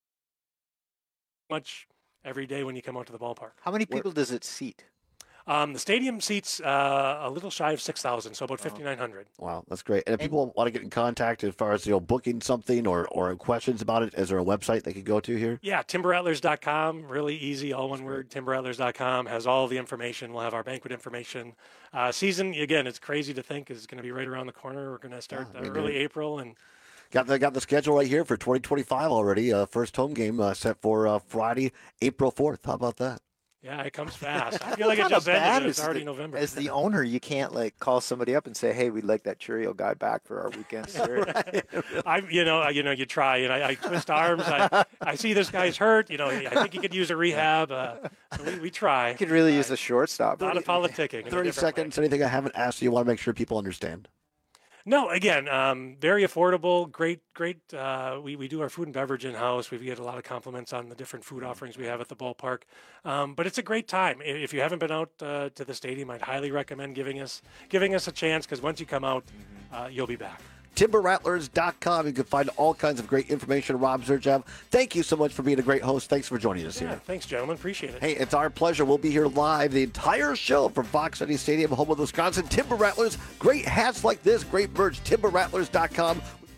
much every day when you come out to the ballpark. How many people does it seat? Um, the stadium seats uh, a little shy of six thousand, so about fifty-nine hundred. Wow, that's great. And if people want to get in contact as far as, you know, booking something or, or questions about it, is there a website they could go to here? Yeah, timber rattlers dot com, really easy, all one word, timber rattlers dot com, has all the information. We'll have our banquet information. Uh, season, again, it's crazy to think is going to be right around the corner. We're going to start Yeah, uh, we early do. April. and Got the got the schedule right here for twenty twenty-five already. Uh, first home game uh, set for uh, Friday, April fourth. How about that? Yeah, it comes fast. I feel like it Not just bad ended. and as It's already the- November. As the owner, you can't like call somebody up and say, "Hey, we'd like that Churio guy back for our weekend series." I, you know, you know, you try, and I, I twist arms. I, I see this guy's hurt. You know, I think he could use a rehab. Uh, so we, we try. You could really use a shortstop. A lot of politicking. in a Thirty different seconds. Anything I haven't asked you? Want to make sure people understand. No, again, um, very affordable, great, great. Uh, we, we do our food and beverage in-house. We get a lot of compliments on the different food offerings we have at the ballpark. Um, but it's a great time. I- If you haven't been out uh, to the stadium, I'd highly recommend giving us giving us a chance, because once you come out, uh, you'll be back. timber rattlers dot com. You can find all kinds of great information. Rob Zurjav, thank you so much for being a great host. Thanks for joining us Yeah, here. thanks, gentlemen. Appreciate it. Hey, it's our pleasure. We'll be here live the entire show from Fox City Stadium, home of the Wisconsin Timber Rattlers. Great hats like this, great merch. timber rattlers dot com.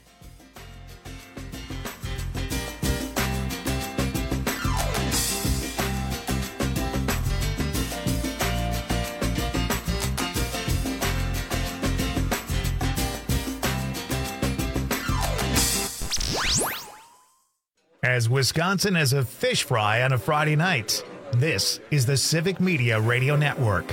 As Wisconsin has a fish fry on a Friday night, this is the Civic Media Radio Network.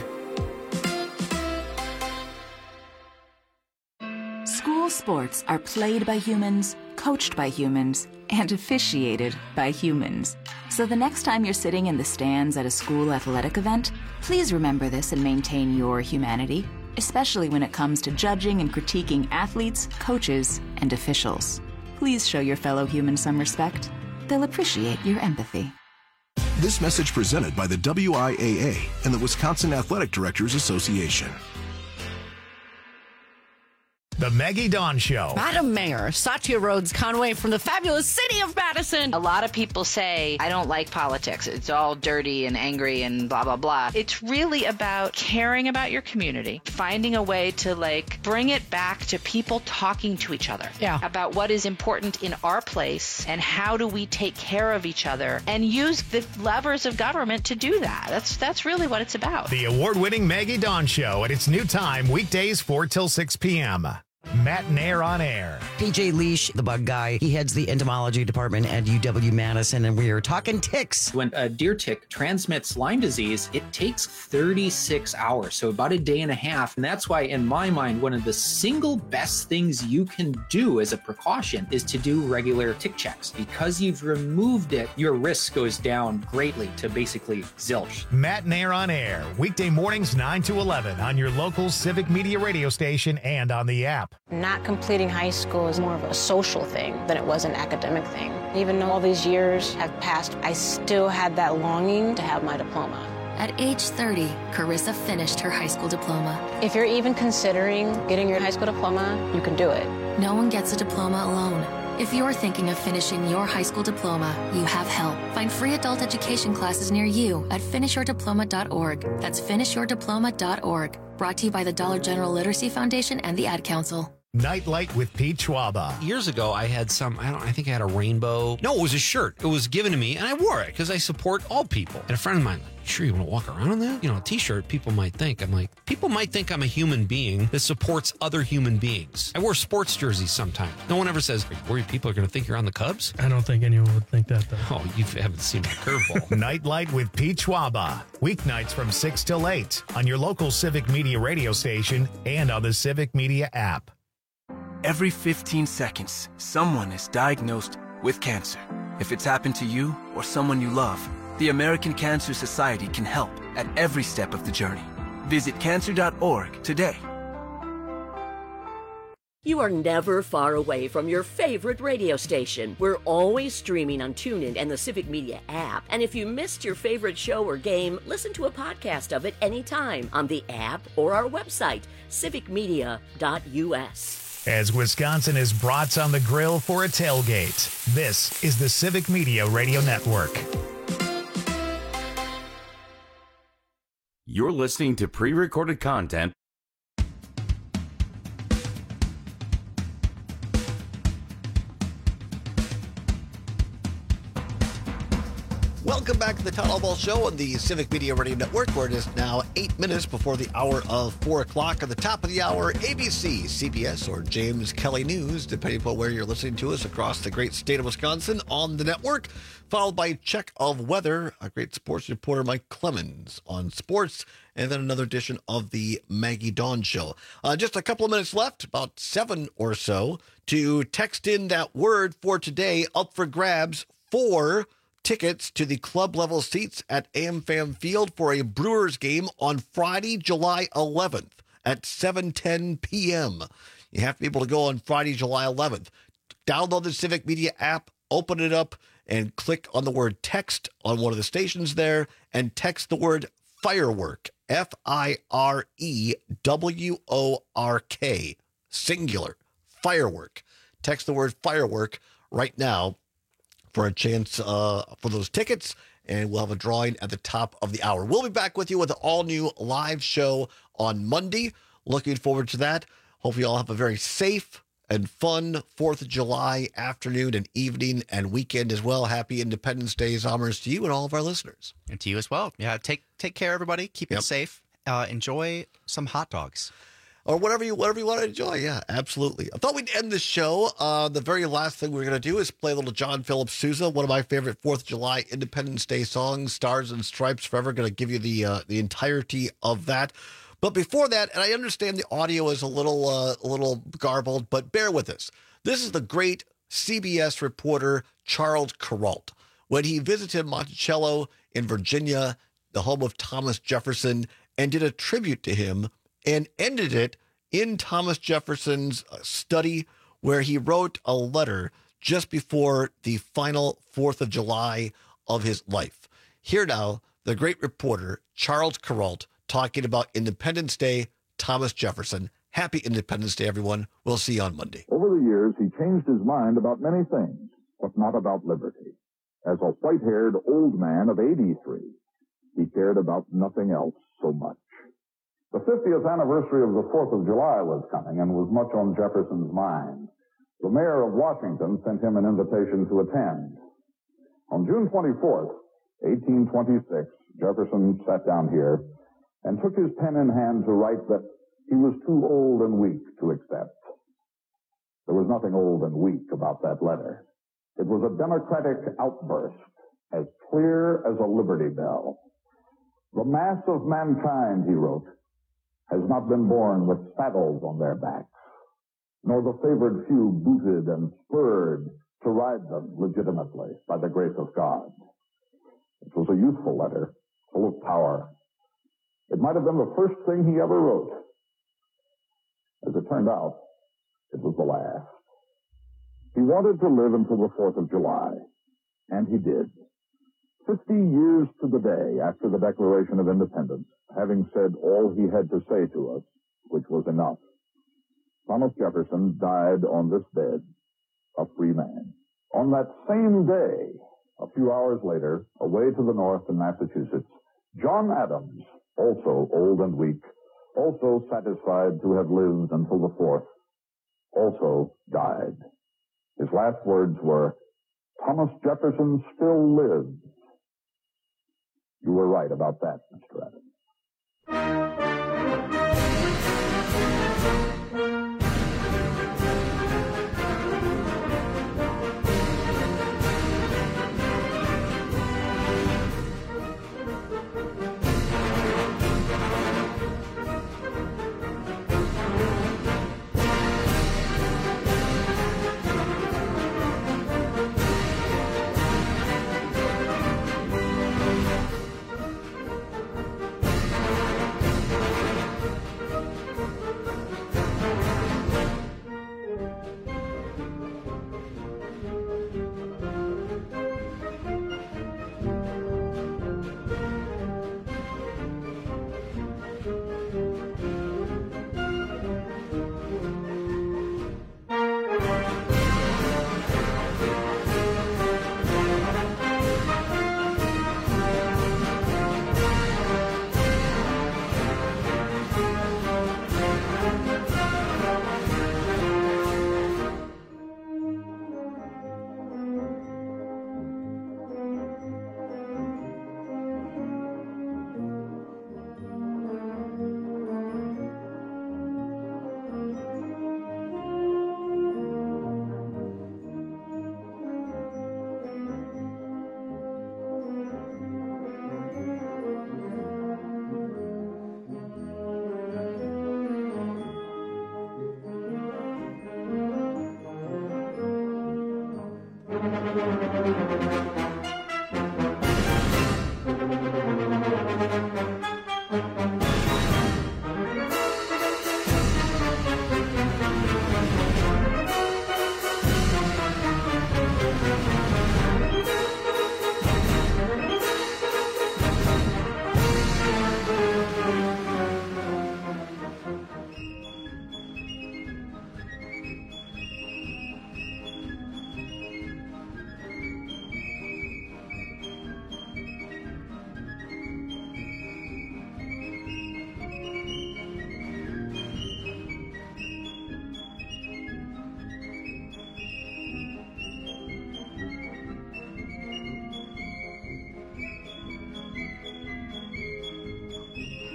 School sports are played by humans, coached by humans, and officiated by humans. So the next time you're sitting in the stands at a school athletic event, please remember this and maintain your humanity, especially when it comes to judging and critiquing athletes, coaches, and officials. Please show your fellow humans some respect. They'll appreciate your empathy. This message presented by the W I A A and the Wisconsin Athletic Directors Association. The Maggie Dawn Show. Madam Mayor, Satya Rhodes Conway from the fabulous city of Madison. A lot of people say, I don't like politics. It's all dirty and angry and blah, blah, blah. It's really about caring about your community, finding a way to like bring it back to people talking to each other Yeah. about what is important in our place and how do we take care of each other and use the levers of government to do that. That's, that's really what it's about. The award-winning Maggie Dawn Show at its new time, weekdays four till six p.m. Matt Nair on air. P J Leash, the bug guy, he heads the entomology department at U W Madison, and we are talking ticks. When a deer tick transmits Lyme disease, it takes thirty-six hours, so about a day and a half. And that's why, in my mind, one of the single best things you can do as a precaution is to do regular tick checks. Because you've removed it, your risk goes down greatly to basically zilch. Matt Nair on air, weekday mornings nine to eleven on your local Civic Media radio station and on the app. Not completing high school is more of a social thing than it was an academic thing. Even though all these years have passed, I still had that longing to have my diploma. At age thirty, Carissa finished her high school diploma. If you're even considering getting your high school diploma, you can do it. No one gets a diploma alone. If you're thinking of finishing your high school diploma, you have help. Find free adult education classes near you at finish your diploma dot org. That's finish your diploma dot org. Brought to you by the Dollar General Literacy Foundation and the Ad Council. Nightlight with Pete Schwaba. Years ago, I had some, I don't I think I had a rainbow. No, it was a shirt. It was given to me, and I wore it because I support all people. And a friend of mine, like, you sure you want to walk around in that? You know, a t-shirt, people might think. I'm like, people might think I'm a human being that supports other human beings. I wear sports jerseys sometimes. No one ever says, are you worried people are going to think you're on the Cubs? I don't think anyone would think that, though. Oh, you haven't seen my curveball. Nightlight with Pete Schwaba. Weeknights from six till eight on your local Civic Media radio station and on the Civic Media app. Every fifteen seconds, someone is diagnosed with cancer. If it's happened to you or someone you love, the American Cancer Society can help at every step of the journey. Visit cancer dot org today. You are never far away from your favorite radio station. We're always streaming on TuneIn and the Civic Media app. And if you missed your favorite show or game, listen to a podcast of it anytime on the app or our website, civic media dot u s. As Wisconsin is brats on the grill for a tailgate, this is the Civic Media Radio Network. You're listening to pre-recorded content. Welcome back to the Town Hall Ball Show on the Civic Media Radio Network, where it is now eight minutes before the hour of four o'clock. At the top of the hour, A B C, C B S, or James Kelly News, depending upon where you're listening to us across the great state of Wisconsin on the network, followed by Check of Weather, a great sports reporter, Mike Clemens, on sports, and then another edition of the Maggie Dawn Show. Uh, just a couple of minutes left, about seven or so, to text in that word for today, up for grabs, for tickets to the club level seats at AmFam Field for a Brewers game on Friday, July eleventh at seven ten p.m. You have to be able to go on Friday, July eleventh. Download the Civic Media app, open it up, and click on the word text on one of the stations there, and text the word firework, F I R E W O R K, singular, firework. Text the word firework right now for a chance uh, for those tickets, and we'll have a drawing at the top of the hour. We'll be back with you with an all-new live show on Monday. Looking forward to that. Hope you all have a very safe and fun fourth of July afternoon and evening and weekend as well. Happy Independence Day, homage to you and all of our listeners. And to you as well. Yeah, take take care, everybody. Keep Yep. it safe. Uh, enjoy some hot dogs. Or whatever you whatever you want to enjoy. Yeah, absolutely. I thought we'd end the show. Uh, the very last thing we're going to do is play a little John Philip Sousa, one of my favorite fourth of July Independence Day songs, Stars and Stripes Forever. Going to give you the uh, the entirety of that. But before that, and I understand the audio is a little uh, a little garbled, but bear with us. This is the great C B S reporter Charles Kuralt. When he visited Monticello in Virginia, the home of Thomas Jefferson, and did a tribute to him, and ended it in Thomas Jefferson's study, where he wrote a letter just before the final fourth of July of his life. Here now, the great reporter, Charles Kuralt, talking about Independence Day, Thomas Jefferson. Happy Independence Day, everyone. We'll see you on Monday. Over the years, he changed his mind about many things, but not about liberty. As a white-haired old man of eighty-three, he cared about nothing else so much. The fiftieth anniversary of the fourth of July was coming and was much on Jefferson's mind. The mayor of Washington sent him an invitation to attend. On June twenty-fourth, eighteen twenty-six, Jefferson sat down here and took his pen in hand to write that he was too old and weak to accept. There was nothing old and weak about that letter. It was a democratic outburst, as clear as a Liberty Bell. The mass of mankind, he wrote, has not been born with saddles on their backs, nor the favored few booted and spurred to ride them legitimately by the grace of God. It was a youthful letter, full of power. It might have been the first thing he ever wrote. As it turned out, it was the last. He wanted to live until the fourth of July, and he did. Fifty years to the day after the Declaration of Independence, having said all he had to say to us, which was enough, Thomas Jefferson died on this bed, a free man. On that same day, a few hours later, away to the north in Massachusetts, John Adams, also old and weak, also satisfied to have lived until the fourth, also died. His last words were, "Thomas Jefferson still lives." You were right about that, Mister Adams.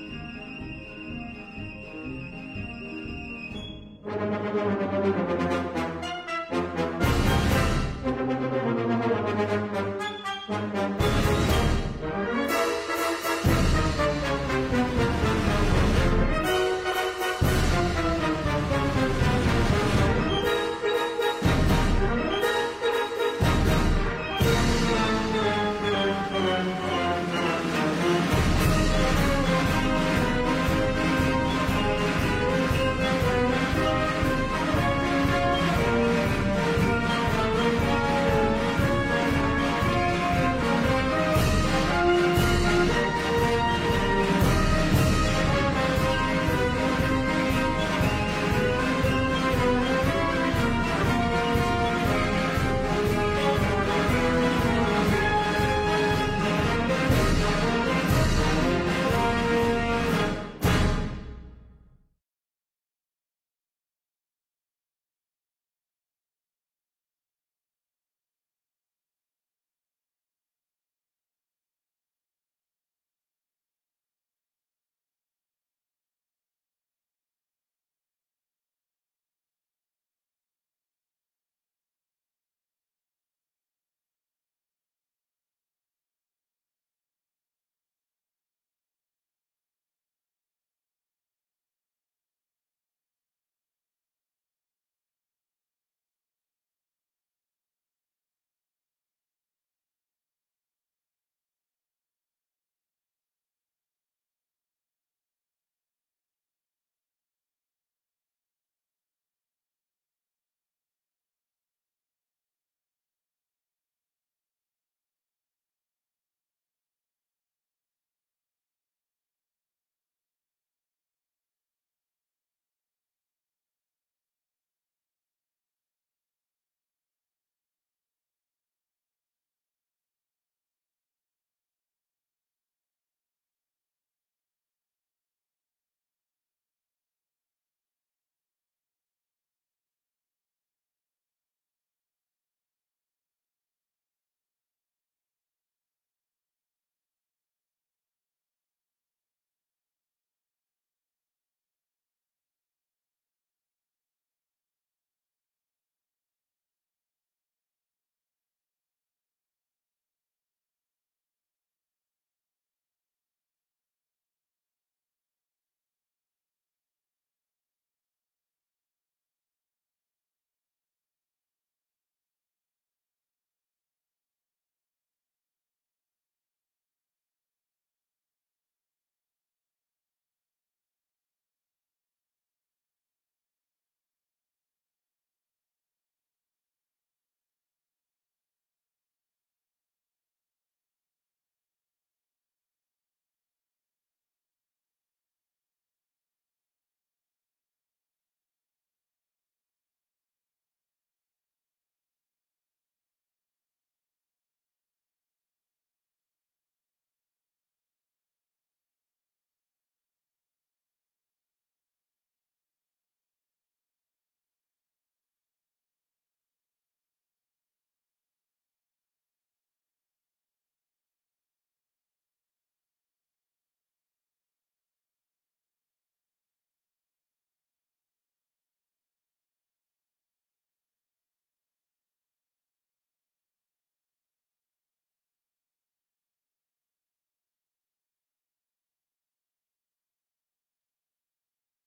Thank you.